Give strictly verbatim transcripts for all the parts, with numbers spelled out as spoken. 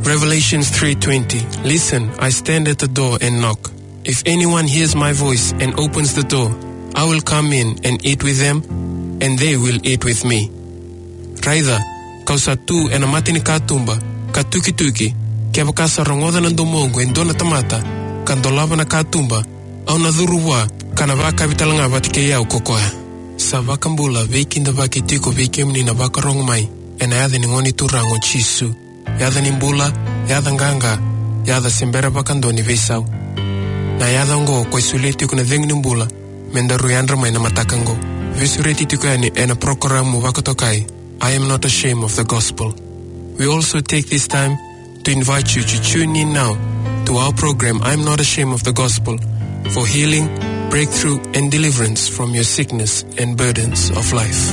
Revelations three twenty. Listen, I stand at the door and knock. If anyone hears my voice and opens the door, I will come in and eat with them, and they will eat with me. Raida, kausa tu e na matini katumba, ka tuki tuki, kia wakasa rongoda na domongo en dona tamata, kandolava na katumba, au na dhurua, kana waka vitalanga vatike yau kokoa. Sa wakambula, veikinda vaki tiko veikemni na waka rongmai, ena yadha ni ngoni turango chisu, yadha ni mbula, yadha nganga, yadha simbera wakandoni veisau. Na yadha ngo kwa isuleti kuna dhengni mbula, menda ruyandra mai na matakango. Visureti tukani ena prokoramu wakotokai. I am not ashamed of the gospel. We also take this time to invite you to tune in now to our program, I am not ashamed of the gospel, for healing, breakthrough, and deliverance from your sickness and burdens of life.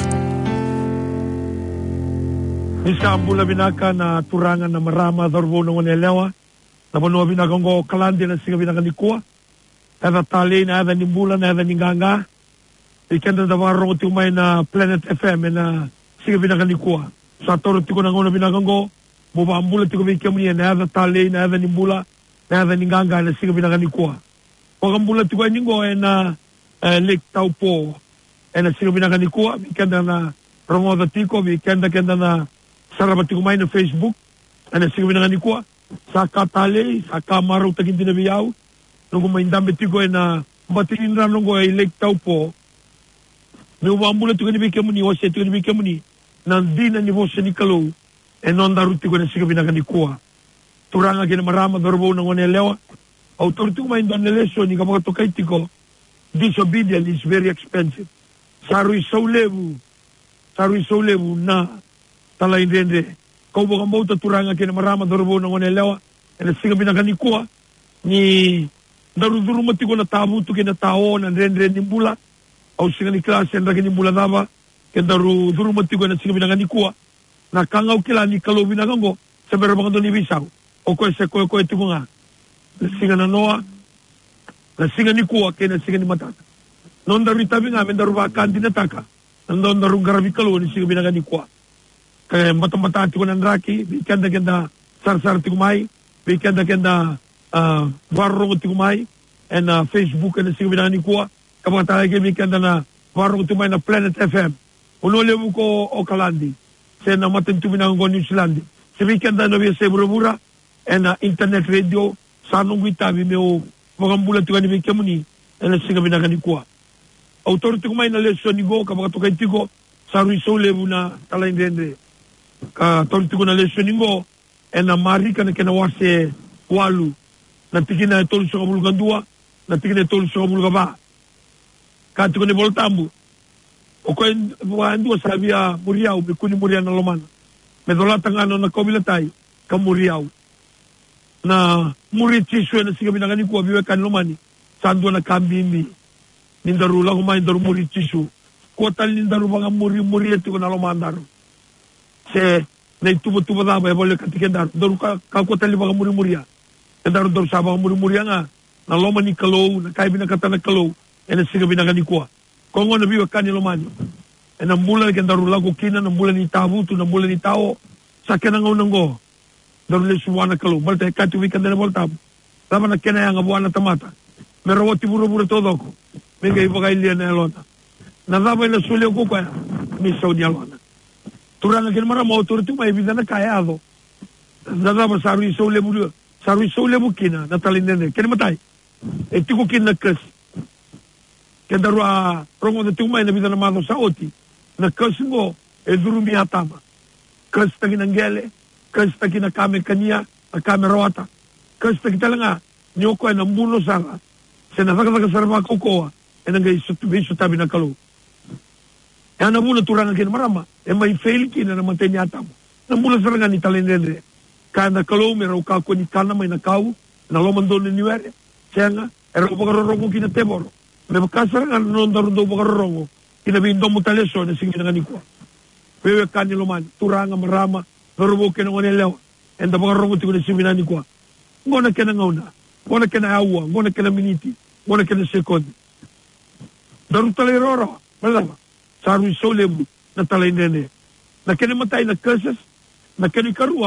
Isa ambula binaka na turangan na marama dharbo na wanelewa, na manua binaka ngo kalandi na singa binaka nikua, na tali na ada nimbula na ada ninganga, ikenda da warong tumay na Planet F M na singa binaka nikua. Sa toro tiko na ngona binaka ngo, buba ambula tiko bikamuni na ada tali na ada nimbula, na ada ninganga na singa binaka nikua. Wakambula tiko ningo na Lake Taupo, na singa binaka nikua, ikenda na rongo da tiko, ikenda kenda na sarabati kumay na Facebook, ana sige binangani ko sa katale sa kamaro tagin dinabiyaw nung kumaindam beti ko na batiin ran nung ko ay Lake Taupo no wambula to kanibike muni o se to kanibike muni nan di na nivo sa nikalo e non daruti ko na sige binangani ko turanga gina marama dorbo nang onelewa autority kumay don leso ni kapag to kay tiko disobedience is very expensive saru isaulebu saru isaulebu na talay dende kau baka mo turanga kina marama dorbo na onelewa ena singa binangani ko ni daruduru mati ko na tabu to kina tao na dende ni bula au singa ni klase na kini bula daba ken daruduru mati ko na singa binangani ko na kangau kila ni kalo binangango sa berabang do ni bisaw o ko se ko ko etikunga singa na noa na singa ni ko kina singa ni matata non daru tabi nga men daru ba kantinataka non daru garabi kalo ni singa binangani ko kaya mata-mata tiko ng raki, bikenda-kenda sar-sar tiko may, bikenda-kenda uh, warong tiko may, and uh, Facebook na sige binani ko, kapag tayo bikenda na warong tiko may na Planet F M. Unolewu ko o kalandi, sa na matinto binangon ko New Zealand. Sa bikenda na biya sa mura-mura, and uh, internet radio, sanong witabi may o magambula tiko ni bikya muni, na sige binagani ko. Autor tiko may na lesson ni go, kapag tukay tiko, sa risolewu na talayin dende. Ka tonti ko na lesson ningo e na mari ka na kinawase walu na tiki na tolu sa kabulugan dua na tiki na tolu sa kabulugan ba ka tiko ni voltambu o ko en dua sabia muriau bikuni muria na loman me dolata ngano na kobilatay ka muriau na muri tiswe na siga binangani ko biwe kan lomani sando na kambimi nindaru la kumay daru muri tishu ko tal nindaru banga muri muri tiko na lomandaru se na itubo-tubo daba e boleh katiken daru daru ka ka tali baka muri-muria e daru daru sa baka muri-muria nga na loma ni kalau na kai binakata na kalau e na siga binakani kuwa kongo na biwa kani lomani e na mula ken daru lago kina na mula ni tabutu na mula ni tao sa kenang unanggo daru le suwana kalau balta e kati wikan na voltam lama na kena yang abuana tamata merawati buru-buru todo ko mega ibaga ilia na elona na daba na sulio ko kwa mi saudi alona turanga ken mara mo turtu mai bidana kayado dada ba saru isole bu saru isole bu kina na talindene ken matai etiko kin na kes ken darua rongo de tumai na bidana mado saoti na kesingo e durumi atama kes tagin angele kes tagin kame kania kame rawata kes tagin talanga nyoko na muno sanga sena saka saka sarva kokoa enanga isu bisu tabi na kalu yana muna turanga ken marama e mai fail kina na mantenya atamo na mula saranga ni talendendre kana kalau mera ka ko ni kana mai na kau na lo mando ni niwere senga era ko rongo kina teboro me ka saranga non daru do ko rongo kina bindo mutaleso na singi ngani ko wewe kani lo man turanga marama robo kena ngone lew enda ko rongo ti ko singi ngani ko ngona kena ngona ngona kena awa ngona kena miniti ngona kena sekondi daru taleroro malama saru solebu na talay nene na kene matay na kasas na kene karua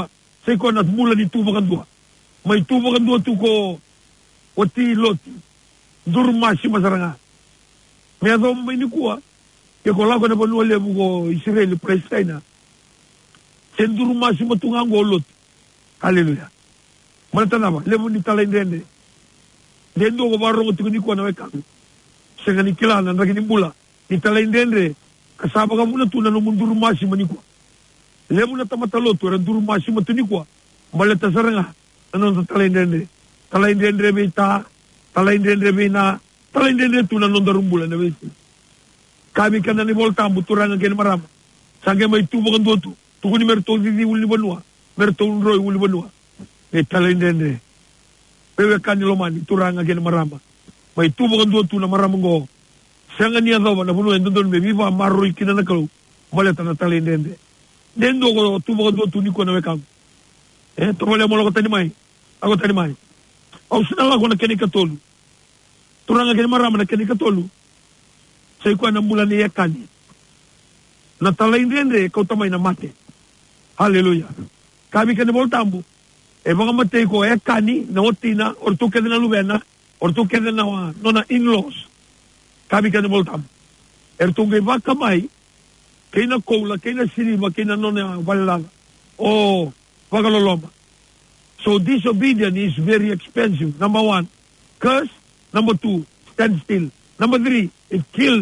Sei ko nat mula ni tuba kan dua. Mai tuba kan dua tu ko oti loti. Durmasi masaranga. Me adom ini kuwa. Ke ko la ko na panu le ko Israel Palestina. Sen durmasi matungang golot. Haleluya. Mana nama? Lemun ni talain dende. Dendo ko barong tu ni kuwa na weka. Senga ni kilana na kini mula. Ni talain dende. Kasaba ka muna tu na numun durmasi manikwa. Lemun na tamatalo tu ran durmasi matunikwa. Maleta saranga. Ano sa talain dende. Talain dende bita. Talain dende bina. Talain dende tu na nondarumbula na besi. Kami kana ni voltambu turang ngene marama. Sange mai tu bukan tu. Tu ni merto di uli banua. Merto unroi uli banua. E talain dende. Pewe kan lo mani turang ngene marama. Mai tu bukan tu na marama go. Sanga ni ado na bunu endo don me viva marro ikina na kalau. Maleta na talain dende. Dendo go tu bukan tu ni ko na wekam. Eh to wala mo lo tani mai. Ako tani mai. Au sinala ko na keni katolu. Turang ngene marama na keni katolu. Sa ikuan ng mula ni Ekani. Natalain dende, kau tamay na mate. Hallelujah. Kami ka ni Voltambu. E mga mate ko, Ekani, na otina, or tu kede na lubena, or tu kede na no na in-laws. Kami ka ni Voltambu. Er tu ngay bakamay, kay na koula, kay na sinima, kay na no na walalang. Oh, wagaloloma. So disobedience is very expensive. Number one, curse. Number two, stand still. Number three, it kills.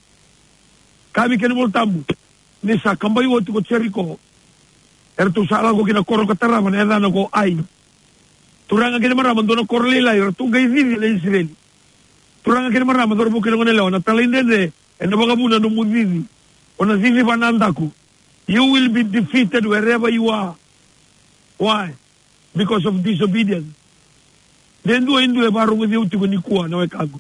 Kami kena voltambu. Nisa kambayu watu ko cheriko. Ertu sala ko kina koro katara man edana ko ay. Turanga kena maraman dono korlila ertu gay vivi le Israel. Turanga kena maraman dono kina ngone lewa na talindende ena baga muna no muvivi. Ona zivi banandaku. You will be defeated wherever you are. Why? Because of disobedience. Dendu endu e baru ngi uti ko ni kuwa na wekago.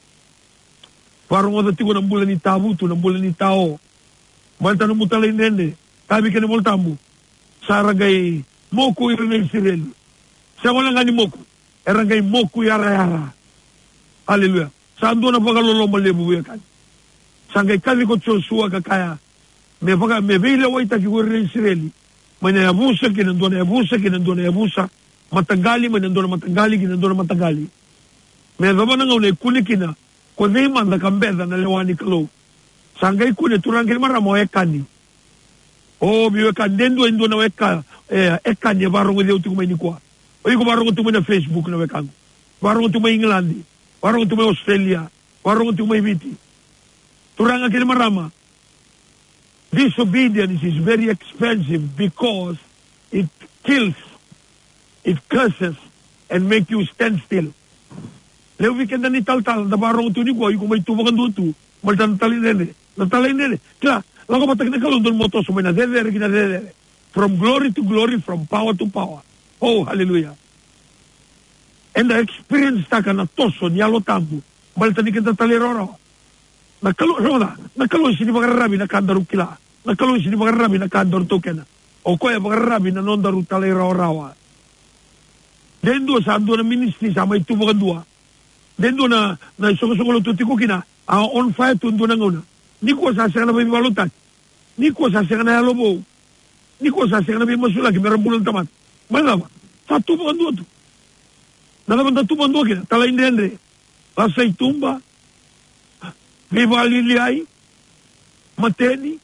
Parang ada tigo ng bulan ni tabu tu ng bulan ni tao. Malta ng mutalay nende. Kami ka ni Voltambu. Saragay moku irin Israel. Sa wala nga ni moku. Erangay moku yara-yara. Hallelujah. Saan doon na pagalolo malibu ya kan. Sangay kali ko Joshua kakaya. Me baga me vila way ta kigo irin Israel. May nayabusa kinandun nayabusa kinandun nayabusa. Matagali may nandun na matagali kinandun na matagali. Me dama na nga unay kunikina. Kung di man na kambeda na lewani kalo. Sangay kune turang kini maramo ekani. Oh, biyo ekan. Dendo endo na eka. Eh, ekan ya barong edi uti kumay ni kwa. O iko barong uti kumay na Facebook na ekan. Barong uti kumay England. Barong uti kumay Australia. Barong uti kumay Biti. Turang kini marama. Disobedience is very expensive because it kills, it curses, and make you stand still. Leo weekend na ni tal-tal, na barong ito ni ko, yung may tumakan doon ito, malta natalin nene, natalin nene. Kaya, lang ko matag na kalon doon mo to, sumay na dedere, ginadedere. From glory to glory, from power to power. Oh, hallelujah. And the experience ta ka na toso, niyalo tambo, malta ni kita taliroro. Nagkalon, ano na, nagkalon sini magararabi na kandaru kila. Nagkalon sini magararabi na kandaru tokena. O kaya magararabi na nondaru taliroro-rawa. Dendo sa ando na ministry sa may tumakan dua. Dendo na na soko-soko lo tutiko kina uh, on fire tundo na ngona. Ni ko sa sa na bibalutan. Ni ko sa sa na lobo. Ni ko sa sa na bimasula ki meron bulan tamat. Malama. Sa tubo ando to. Nalaman ta tubo ando kina. Tala indendre. Lasay tumba. Viva liliay. Mateni.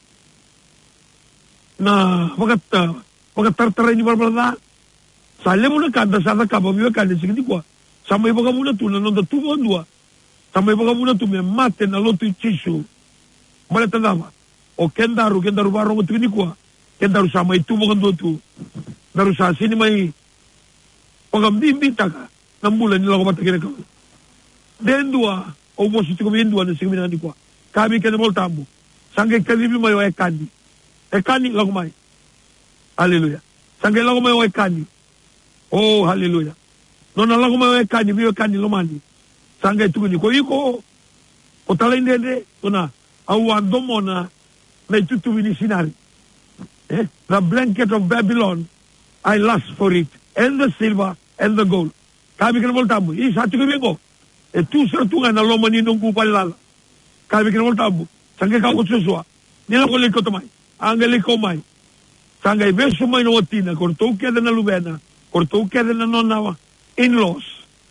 Na wakat uh, wakat tartaray ni balbalada. Sale mo na kanda sa ka ba biwa kanda sige di ko. Samay baga muna tu, nanonda tu mo andua. Samay baga muna tu, me mate na lotu chishu. Maleta nama. O kendaru, kendaru barong tu ni kwa. Kendaru samay tu mo andua tu. Daru sa sini may pagambimita ka. Nang bulan nila ko matakina ka. Dendua, o mo si tiko mendua na sige minani kwa. Kami ka na Voltambu. Sangay kalibi mayo ekani. Ekani lang may. Hallelujah. Sangay lang mayo ekani. Oh, hallelujah. No na lang may ekani, biyo ekani lomani. Sangay tuko ni ko iko. O talay nede, o na, awando mo na, na itutuwi ni sinari. Eh? The blanket of Babylon, I lust for it. And the silver, and the gold. Kami ka na Voltambu. Isa, tiko biyo ko. E tu sertungan na lomani nung kupalala. Kami ka na Voltambu. Sangay ka ko susua. Nila ko liko tamay. Angeli ko may. Sanga i beso mai no atina, kortou keda na lubena, kortou keda na nona in-laws.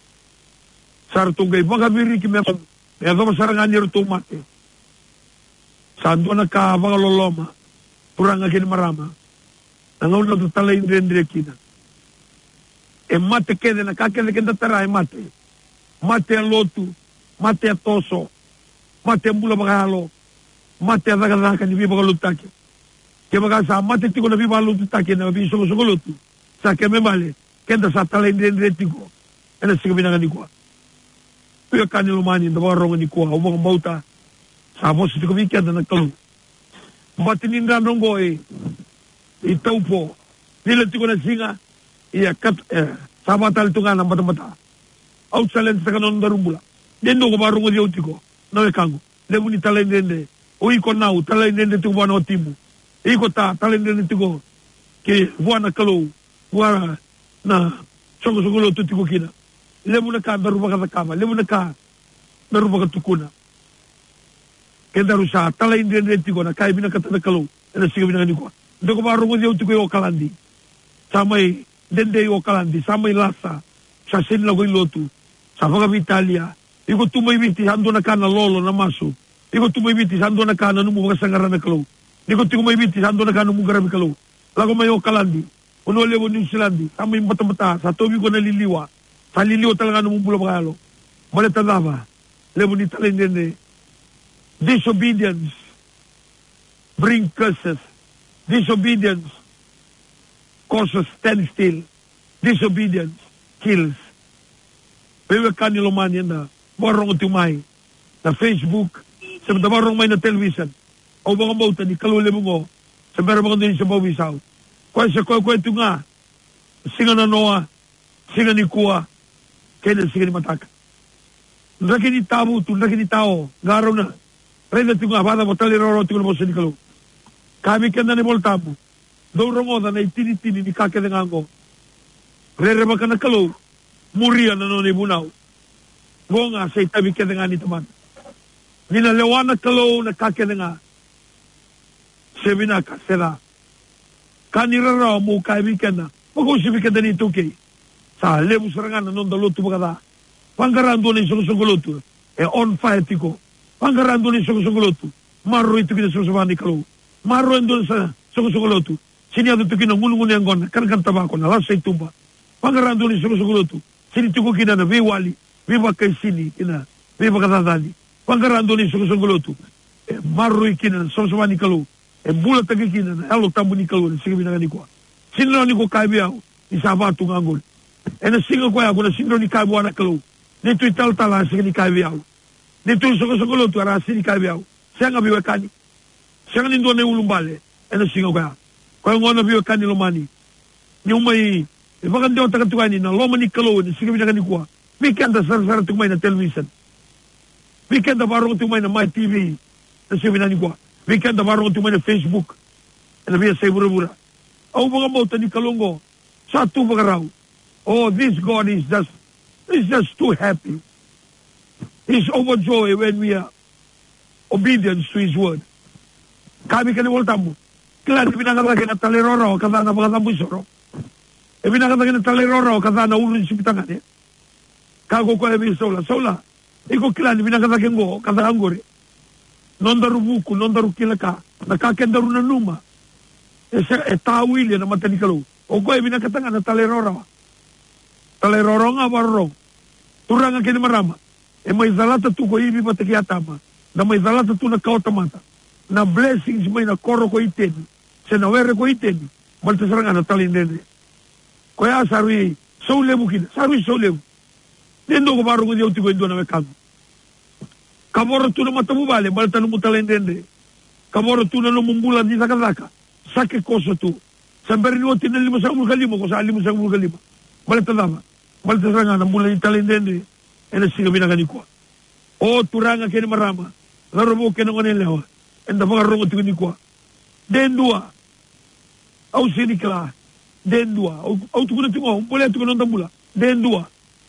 Sartunga i baka viri ki mea, mea dhama sarangani rutou mate. Sandona ka vanga loloma, puranga kini marama. Nangauna tu tala indre kina. E mate kede na kakede kenda tara e mate. Mate a lotu, mate a toso, mate a mula bagalo, mate a dagadaka ni viva galutake. Ke baga sa mate tiko na viva galutake na viva songo songo lotu. Sa ke me male, kenda sa tala indre tiko. Ena siga binanga ni kua. Pia kani lumani nda waronga ni kua, ubang bauta. Sa bosi tiko vikenda na kalu. Mate ninda nongo e, i taupo, nila tiko na singa, ia kat, eh, sabatal tunga na mata-mata. Au salen sa kanon darumbula. Dendo ko barungo di utiko, nawe kango. Lebu ni talay nende, o iko nau, talay nende tiko buwana o timu. Iko ta, talay nende tiko, ke buwana kalau, buwana na songo-songo lo tutiko kina. Lebu na ka daruba kata kama, lebu na ka daruba katukuna. Kenda rusa, talay nende tiko na kaya bina kata na kalau, ena siga bina kaniko. Dendo ko barungo di utiko yo kalandi. Samay, dende yo kalandi, samay lasa, sa sinla ko ilotu. Sa mga Italia, iko tumay biti hando na ka na lolo na maso. Iko tumay biti hando na ka na numuga sangara na kalaw. Iko tumay biti hando na ka numuga rabi kalaw. Lago mayo kalandi, uno lewo New Zealand, sama yung mata-mata, sa tobi ko naliliwa. Sa liliwa talaga numumbula makalo. Malita dava, lewo ni talindende. Disobedience bring curses. Disobedience causes standstill. Disobedience kills. Pewe kanilo man yan na barong utumay na Facebook, sa barong may na television, o mga mauta ni kalule mo ngo, sa meron mga din sa bawisaw. Kaya sa kwento nga, singa na noa, singa ni kuwa, kaya na singa ni mataka. Naki ni tabo, naki ni tao, ngaraw na, rin na tinga, bata mo taliroro, tinga mo sa ni kalu. Kami kanda ni Moltamo, daw rangoda na itinitini ni kakedangango, re-reba ka na kalu, Muria na noon ibunaw. Ngonga sa itabi kaya nga ni taman. Ninalewana kalaw na kakya nga. Sebinaka, sila. Kaniraraw mo kaibigan na. Mag-usibi ka na nito kay. Sa lebu sarangan na noon daluto magada. Panggarando na yung sunguluto. E on fire tiko. Panggarando na yung sunguluto. Maro ito kinasusabahan ni kalaw. Maro ito sa sunguluto. Sinyado ito kinangunungun niyang gona. Kanang tabako na lasa itumba. Panggarando na yung sunguluto. Sini tuko kina na viwali, viva kay sini kina, viva katadali. Panggarando ni sunguluto. E marui kina, somsama ni kalu. E bulat tagi kina na alo tambo ni kalu, sige binanga ni ko. Sinro ni ko kaibiaw, isabato ngangol. E na singa ko ako na sinro ni kaibiaw na kalu. Dito ital-tala sige ni kaibiaw. Dito yung sunguluto, arasi ni kaibiaw. Siya nga biwa kani. Siya nga nindo na ulumbale. E na singa ko ako. Kaya nga na biwa kani lumani. Yung may e bagan daw taga ni na loma ni kalo ni sige binanga ni kuha. Weekend da sar-sar tumay na television. Weekend da barong tumay na My T V. Na sige binanga ni kuha. Weekend da barong tumay na Facebook. Na biya sa ibura-bura. Au mga mauta ni kalongo. Sa tu bagaraw. Oh, this God is just is just too happy. He's overjoyed when we are obedient to His word. Kami kaniwalta mo. Kailan binanga lagi na taliroro kada na mga tambusoro. E binakatagin na taliroro kada na ulo si pitangan eh. Kago ko ebi sola. Sola. Iko kilani binakatagin ko kada angori. Non daru buku, non daru kilaka. Nakaken daru na numa. E, e tawili na matanikalo. O ko ebi binakatagin na taliroro. Taliroro nga barong. Turang ang kinimarama. E may zalata tu ko ibi patakiyatama. Na may zalata tu na kautamata. Na blessings may na koro ko iten. Senawere ko iten. Maltasarangan na talindene. Kaya sarwi, so lebu kina, sarwi so lebu. Nendo ko barong hindi utiko indo na mekago. Kamoro tu na matamu bale, balta no mutalendende. Kamoro tu na lumumbulan di sakadaka. Sake koso tu. Sambari ni otin na lima sa umul kalima, ko sa lima sa umul kalima. Balta dama. Balta saranga na mula ni talendende. E na siga binagani ko. O turanga kini marama. Narobo kina ko nilewa. Enda mga rongo tiko ni ko. Dendua. Au sinikla. Dendua. Au tuko na tingo, mula tuko na tambula. Dendua.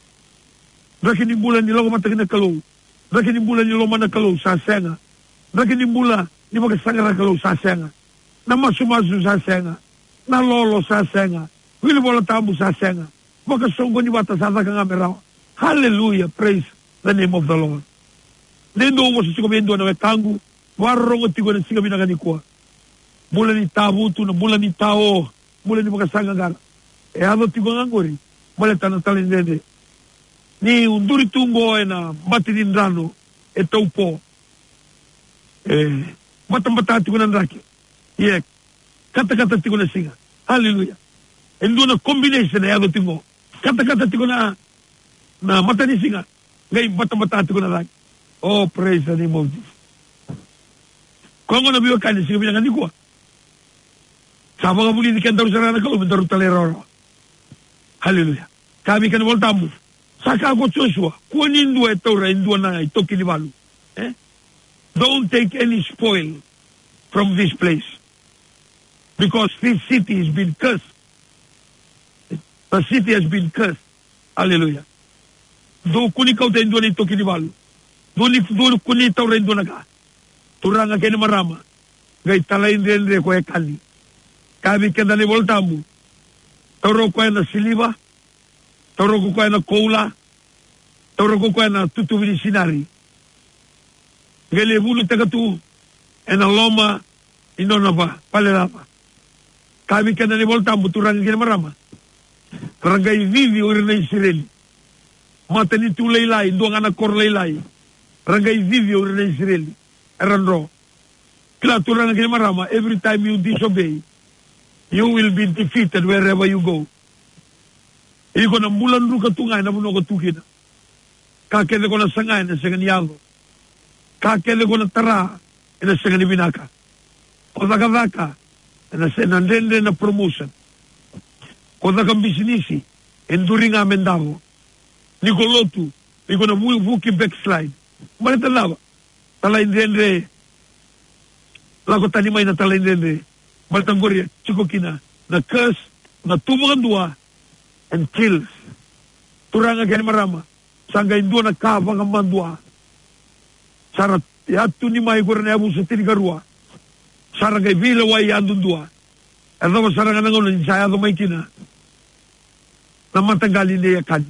Rakin ni mula nila ko matakin na kalaw. Rakin ni mula nila man na kalaw sa senga. Rakin ni mula ni magasanga na kalaw sa senga. Na masumaso sa senga. na lolo sa senga. Wili bola tamu sa senga. Maka songo ni wata sa nga merawa. Hallelujah, praise the name of the Lord. Nendo mo sa sikomendo na wetangu, warongo tigo na sigabi na ganikwa. Mula ni tabutu na mula ni tao, mula ni makasanga gara. E hado tigo ngangori, maleta na talindende. Ni unduri tungo e na matinindrano, e taupo. E, mata-mata tigo na nraki. Ie, kata-kata tigo na singa. Hallelujah. E ndo na combination e hado tigo. Kata-kata tigo na na mata ni singa. Ngay mata-mata tigo na nraki. Oh, praise the name of Jesus. Kung ano biwa kanya, sige binangan ni kuwa. Sama nga muli ni kanda rusara na kalau, mendaru taleroro. Hallelujah. Kami kan voltamu. Saka ako Joshua, kuwa nindua ito ra, indua na ito kinibalu. Eh? Don't take any spoil from this place. Because this city has been cursed. The city has been cursed. Hallelujah. Do kuni kau ta indua na ito kinibalu. Duni duni kuni tau rendo naga. Turanga kene marama. Gai talain rende ko ekali. Kami kenda ni voltamu. Toro ko na siliva. Toro ko na koula. Toro ko na tutu vini sinari. Gele bulu tagatu. Ena loma inona pa palerapa. Kami kenda ni voltamu turanga kene marama. Rangai vivi urina Israeli. Mata ni tu leilai, dua anak kor leilai. Rangai vivi ora na Israeli. Erandro. Kila turang kini marama, every time you disobey, you will be defeated wherever you go. Iko na mulan ru katungay na muno katukina. Kakele ko na sangay na sangan yago. Kakele ko na tara na sangan ibinaka. O zakavaka na senandende na promotion. O zakang bisinisi, enduri nga mendavo. Nikolotu, iko na vuki backslide. Malita lava. Talaindende. Lago tanimay na talaindende. Malita ngoria. Chiko kina. Na curse. Na tumungan dua. And kills. Turanga kaya marama. Sangga indua na kavang ang mandua. Sarat. Yatu ni may kura na yabu sa tinigarua. Sarang kay vila way andun dua. Erdo mo sarang anang ulan. Saya do may kina. Na matanggalin niya kani.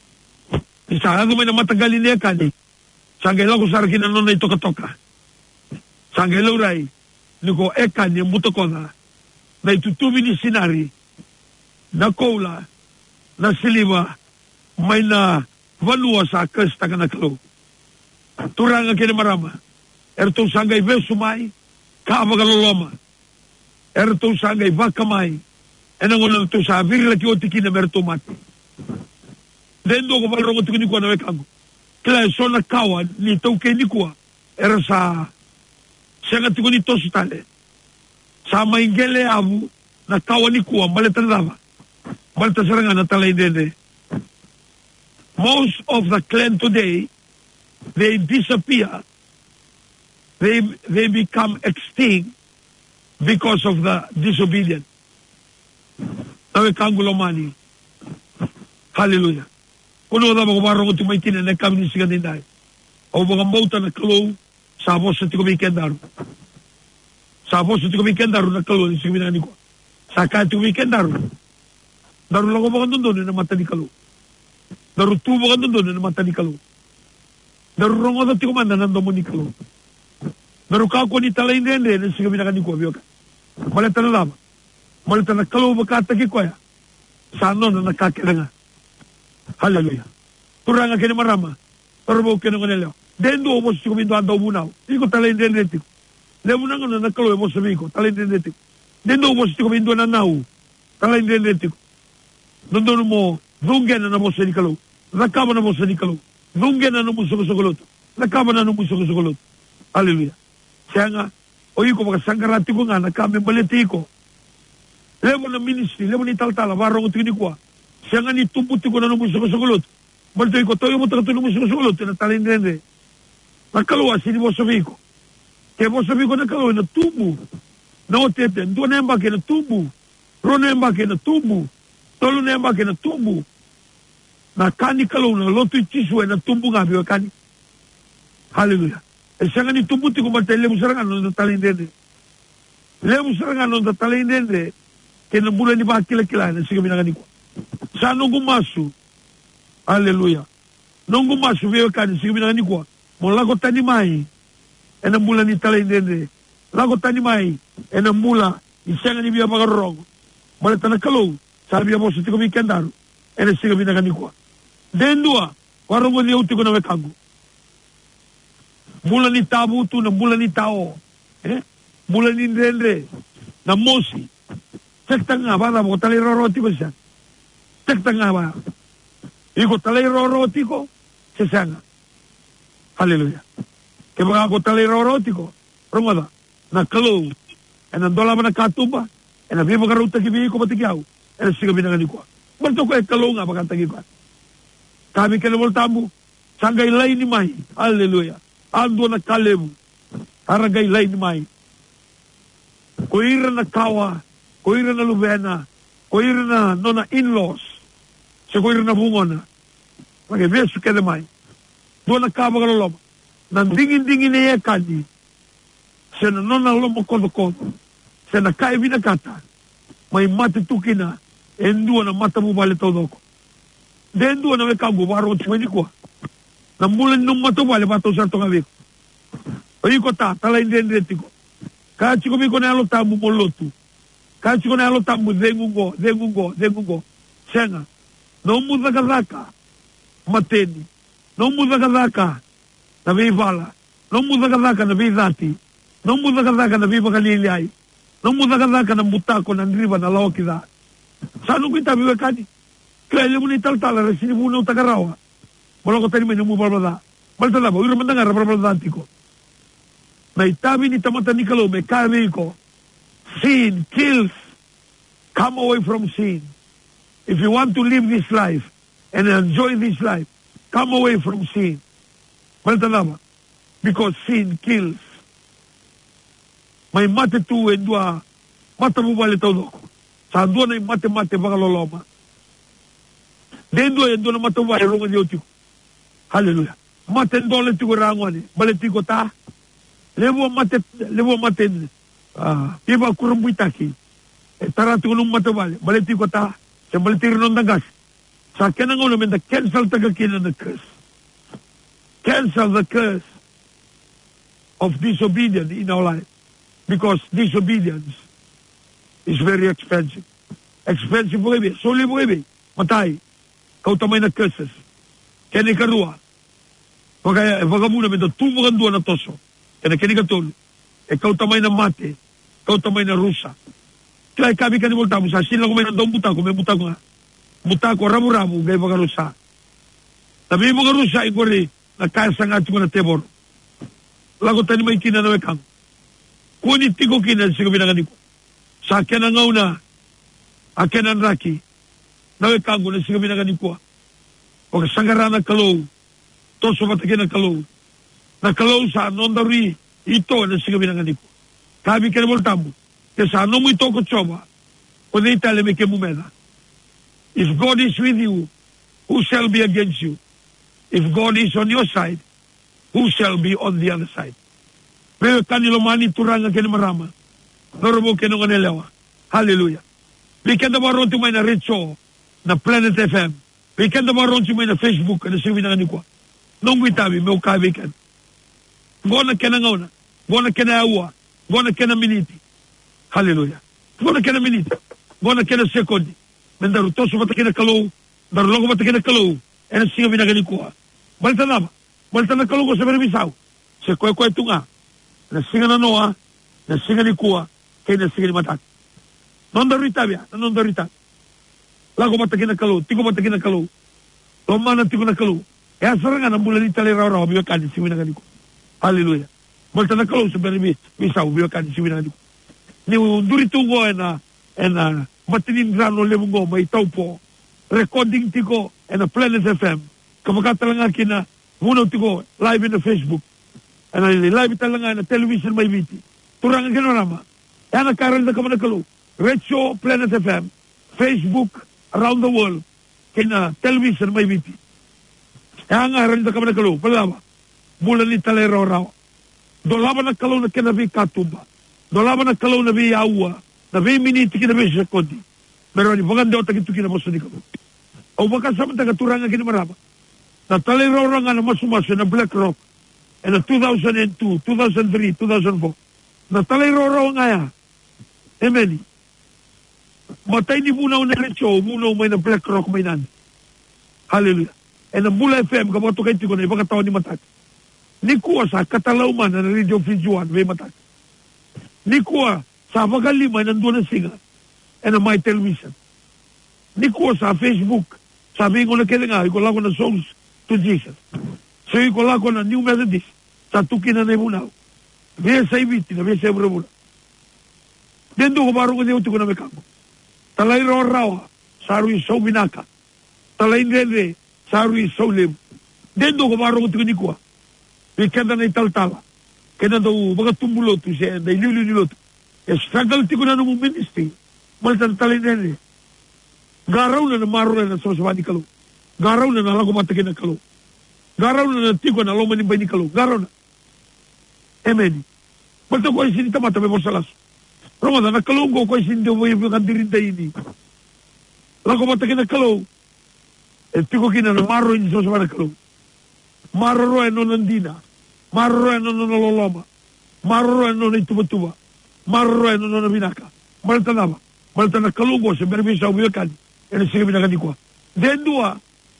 Saya do may na matanggalin niya kani. Sanggelo ko sarkin ano na ito katoka. Sanggelo rai, niko eka niya muto na, na itutubi ni sinari, na koula, na siliva, may na valua sa kasta ka na kalo. Turanga kini marama, erto sanggay vesumay, kaavagaloloma, erto sanggay vakamay, enang ulang to sa virla kiotiki na merto mati. Dendo ko palrongo tikini ko na wekago. Kila so na kawan ni tau ke ni kuwa era sa senga tigo ni tosu tale sa maingele avu na kawan ni kuwa maleta lava maleta seranga na tala indende. Most of the clan today, they disappear, they they become extinct because of the disobedience. Tawe kangulo mani. Hallelujah. Kuno na mga marong ito may tinan na kami ni siya ninday. O mga mauta na kalo, sabos sa tiko may kendaro. Sabos sa tiko may kendaro na kalo ni siya minani ko. Saka tiko may kendaro. Daru lang ko mga nundun na mata ni kalo. Daru tu mga nundun na mata ni kalo. Daru rongo na tiko man na nandomo ni kalo. Daru kako ni talay nende na siya minani ko. Malita na lama. Malita na kalo makataki ko ya. Sano na nakakilanga. Hallelujah. Turanga kini marama. Torbo kini ngonelo. Dendo mo si kumindo ando bunaw. Iko talay nende tiko. Le munang na nakalo mo sa miko. Talay nende tiko. Dendo mo si kumindo na nau. Talay nende tiko. Dondo mo dunggen na mo sa nikalo. Nakaba na mo sa nikalo. Dunggen na mo sa sukulot. Nakaba na mo sa sukulot. Hallelujah. Kaya nga, o iko makasangkarati ko nga, nakami baliti ko. Levo na ministry, levo ni taltala, warong ito kinikwa. Siya nga ni tumputi ko na nung sa sukulot. Balito ko, toyo mo takatulo mo sa sukulot, tinatalin nende. Nakaluwa, sini mo sabi ko. Kaya mo sabi ko nakaluwa, na tubo. Na otete, doon na yung baki na tubo. Ro na yung baki na tubo. Tolo na yung baki na tubo. Na kani kaluwa, na loto yung chiswe, na tubo nga, biwa kani. Hallelujah. E siya nga ni tumputi ko, balito, lemo sarangan nung natalin nende. Lemo sarangan nung natalin nende. kena bulan ni bakila-kila na siga binangan ko. Sa nung gumasu, haleluya. Nung gumasu, veo ka na siga binangan ko. Mula ko tani mai, enang bulan ni talay dende. Lago tani mai, enang mula, isang ni biya magarong. Balik tanah kalau, sabi mo sa tiko mikendaro, enang siga binangan ko. Den dua, warung ko niya uti ko na wekago. Mula ni tabu tu, na mula ni tao. Eh? Mula ni dende, na mosi. Cek tengah, bala mo, talay roroti ko siya. Cek tengah ba? Iko talay roroti ko, sesanga. Haleluya. Kaya mga ako talay roroti ko, rumada, na kalau, e na dola ba na katuba, e na biya magaruta kibihi ko matigyaw, e na siga binangan ko. Balto ko e kalau nga bakantagi ko. Kami ka na voltamu, sanggay lay ni May, haleluya. Ando na kalemu, haragay lay ni May. Kuira na kawa, kuira na lubena, kuira na nona in-laws, sa kuira na bungona. Lagi, beso ka na May. Doon nagkabagalolom. Nandingin-dingin niya kani. Siya na nonalom o kodo-kodo. Siya na kaibinagata. May matituki na. Endua na mata mo bali todo ko. Dendua na may kago. Baro ko tumini ko. Namulan nung mata bali. Bato sa ito ngawik. Oyi ko ta. Talayin din reti ko. Kaya chiko mi ko na alo tamu mo lotu. Kaya chiko na alo tamu. Zengungo. Zengungo. Zengungo. Siya nga. Nomuzagazaka. Mateni. Não muda kadaka na vivala. Não muda kadaka na vizati. Não muda kadaka na viva kaliliay. Não muda kadaka na mutako na riba na laokida. Saan kita viva kani? Kaya mo ni taltala resini muna utagarawa. Wala ko tayo may namubalbada. Balta na ba? Ura man nga rabalbadanti ko. Na itabi ni tamata ni Kalo, may kami ko. Sin kills. Come away from sin. If you want to live this life and enjoy this life, come away from sin. Malta because sin kills. May mate tu e dua mata mo bali todo ko. Sa dua na mate-mate baka loloma. Den dua e dua na mata mo bali rongan yotico. Hallelujah. Mate dole tiko rangwani. Bali tiko ta. Levo mate, levo mate. Ah, iba kurumbuitaki. E tarati ko nung mata bali. Bali tiko ta. Sa bali tiro nung dagas. Sa kena nga naman, cancel tagakin na curse. Cancel the curse of disobedience in our life. Because disobedience is very expensive. Expensive po kayo. Suli po kayo. Matay. Kautamay na curses. Kaya karua. Pagka muna may tumukan doon na toso. Kaya kaya katol. E kautamay na mate. Kautamay na rusa. Kaya kami kanimulta mo sa sila ko may nandang buta ko. May buta ko nga. Buta ko ramu-ramu gaya mga rusa. Tabi mga rusa ikori nakasang at ko na tebor. Lago tani may kinanawe kang. Kunit ko kinan siya binangan ko. Sa akin ang ngauna, akin ang raki, nawe kang ko na siya binangan ko. Huwag sangaran ng kalaw, toso matakin ng kalaw. Na kalaw sa nondari, ito na siya binangan ko. Kabi ka na voltamo, kaya ano mo ito ko tsoba, kung itali may kemumena. If God is with you, who shall be against you? If God is on your side, who shall be on the other side? Pero kanilo mani turanga kena marama. Norobo kena nganelewa. Hallelujah. Bikin da baron tumay na Richo, na Planet F M. Bikin da baron tumay na Facebook, na siya binangan ko. Nung witabi, may ukabikan. Gona kena ngauna. Gona kena awa. Gona kena miniti. Hallelujah. Gona kena miniti. Gona kena sekondi. Mendaru toso matakin na kalaw, daru logo matakin na kalaw, e na siya binagani ko. Balta na ba? Balta na kalaw ko sa Berbisaw. Sa kwe-kwe ito nga, na siya na noa, na siya ni kuwa, kaya na siya ni matat. Nondaru itabya, na nondaru itab. Lago matakin na kalaw, tiko matakin na kalaw. Lomana tiko na kalaw. E asara nga, nambulan ni taliraw-raw, biwakani, siya binagani ko. Hallelujah. Balta na kalaw sa Berbisaw, biwakani, siya binagani ko. Ni undurito ko na, na, matinin grano lemungo may tao po recording tiko and a Planet F M kamakata lang akin na muna tiko live in the Facebook and live talaga na television may biti turang ang ganorama yan nagkaral na kama nagkalo Radio Planet F M Facebook around the world kina television may biti yan nga rin na kama nagkalo palama mula ni talero raw dolaba nagkalo na kinabi katuba dolaba nagkalo na bi yawa na ve miniti kina ve sekondi. Meroni paganda otak itu kina maso dikamu. Au baka sama taga turanga kina marama. Na tale roranga na masu-masu na Black Rock. E na two thousand two, two thousand three, two thousand four. Na tale roranga ya. Emeni. Matay ni muna una lecho, muna umay na Black Rock may nan. Hallelujah. E na Mula F M, kabato kayo tiko na ipakatawa ni Matak. Ni kuwa sa Katalauman na Radio Fijuan, may Matak. Ni kuwa sa Magalima, nandun na singa. E na My Television. Ni kuwa sa Facebook, sabi ko na kaya nga, iko lang ko na Souls to Jesus. So iko lang ko na New Methodist, sa tukin na naimunaw. Vaya sa ibiti, na vaya sa ibura-bura. Dendo ko baro ko niyo tiko na may kako. Talay raw-raw, sarui so binaka. Talay nere, sarui so lem. Dendo ko baro ko tiko ni kuwa. Ikanda na italtala. Kaya daw, mga tumuloto siya, na ilililoto. E struggle tiko na nung ministry. Malitan talay nere. Garaw na na maro na sa masama ni kalo. Garaw na na lang kumatakin na kalo. Garaw na na tiko na loman ni bay ni kalo. Garaw na. Amen. Balta ko ay sinita mata may morsalas. Roma na nakalunggo ko ay sinita mo yung kandirinta ini. Lang kumatakin na kalo. E tiko kina na maro ni sa masama na kalo. Maro roe no nandina. Maro roe no nololoma. Maro roe no ituba-tuba. Maro roe no nabinaka. Balta na ba? Balta na kalunggo sa berbisa umiyakan. Yan sige binakani ko. Then dua,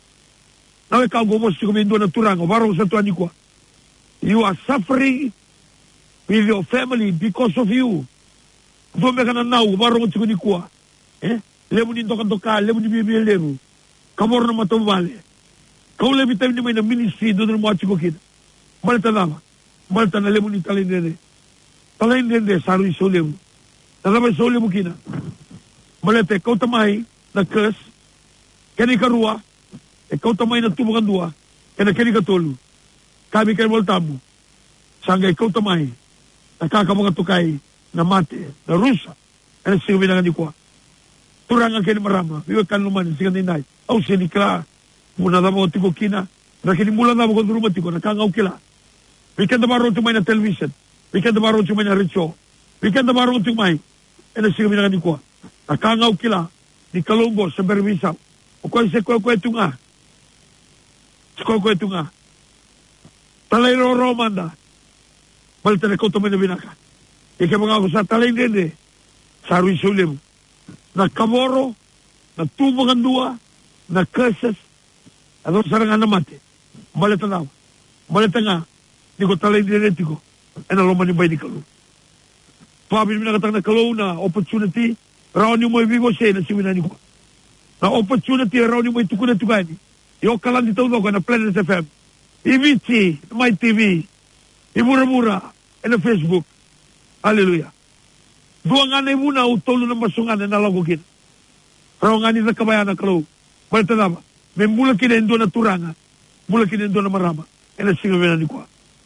nawe ka gomos ko bindo na turango, barong sa tuan ko. You are suffering with your family because of you. Do me kana nau barong ko ni ko. Eh? Lemu ni doka doka, lemu ni bibi leru. Kamor na matobale. Kau lebi tayo ni may na ministry do na mo ko kid. Balta na ba? Balta na lemu ni talindene. Talindene saru iso lemu. Talabay iso lemu kina. Malete, kau tamay na curse, kani karua, e kau tamay na tubukan dua, kani kani katulu. Kami kayo voltamu, sangga ikaw tamay, nakakamang tukay na mate, na rusa, kani siya binangan ni kuwa. Turangan kayo marama, iwa kan luman, siya ninay, au sinikla, muna na mo tiko kina, nakinimulan na mo kung rumah tiko, nakangaw kila. Wikan na marong tumay na television, wikan na marong tumay na ritual, wikan na marong tumay, kani siya binangan ni kuwa. Nakangaw kila, ni kalunggo sa berbisaw. O kung sa kwekweto nga. Sa kwekweto nga. Talay roro manda. Balita na kautamay na binaka. Ika mga ako sa talay nende. Sa aruin sulim. Na kamoro, na tubangan dua, na curses, ano sarangan na mati. Balita na. Balita nga, ni ko talay nende ko. E naloman yung bay ni kalung. Pabili mo nakatang na kalung na opportunity, raon yung mo ibigo siya na siwinan ko. Na opportunity raon yung mo itukunan tukani. Yung kalan dito ko na Planet F M. I B T, My T V, Imura-mura, and na Facebook. Hallelujah. Dua nga na muna utolo ng masungan na nalagugin. Raon nga ni na kabayan na kalaw. Balita na ba? May mula kinendo na turanga. Mula kinendo na marama. E na singawinan ni ko.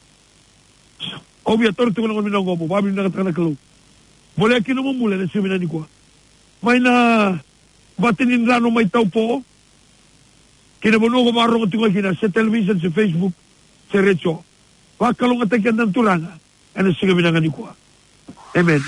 Obya, toro ito ko lang minang mo. Pabili na katang na kalaw. Mula kinumumula na singawinan ni ko. May na batinin rano may tao po. Kinabuno ko marong at tingol kina sa television, sa Facebook, sa retso. Wakalong at agyan ng turanga. Ano siya kami nanganin ko. Amen.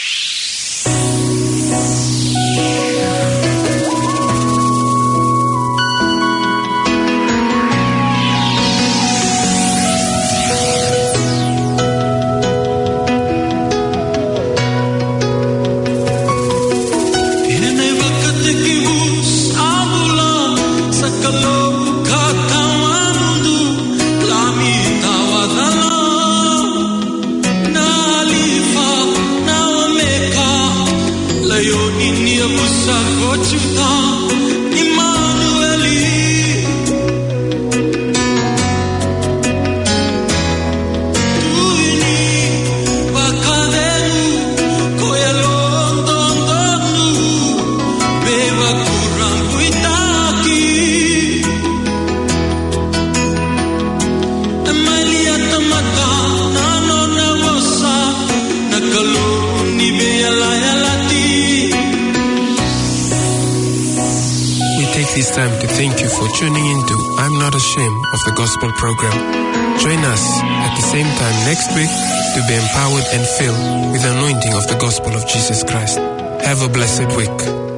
Tuning into I'm Not Ashamed of the Gospel program. Join us at the same time next week to be empowered and filled with the anointing of the gospel of Jesus Christ. Have a blessed week.